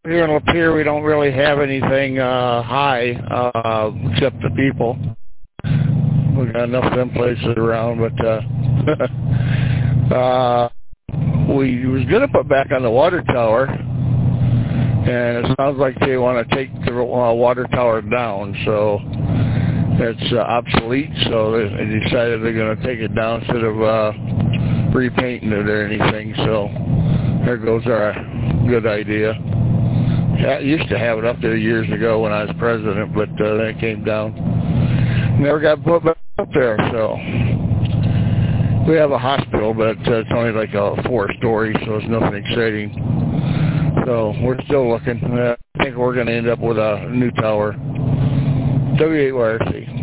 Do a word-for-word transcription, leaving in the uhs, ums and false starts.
Here in Lapeer, we don't really have anything uh, high uh, except the people. We got enough of them places around, but uh, uh, we was going to put back on the water tower, and it sounds like they want to take the uh, water tower down, so it's uh, obsolete. So they, they decided they're going to take it down instead of uh, repainting it or anything. So there goes our good idea. I used to have it up there years ago when I was president, but uh, then it came down. Never got put back up there, so we have a hospital, but uh, it's only like a four-story, so it's nothing exciting. So we're still looking. Uh, I think we're going to end up with a new tower. W eight Y R C.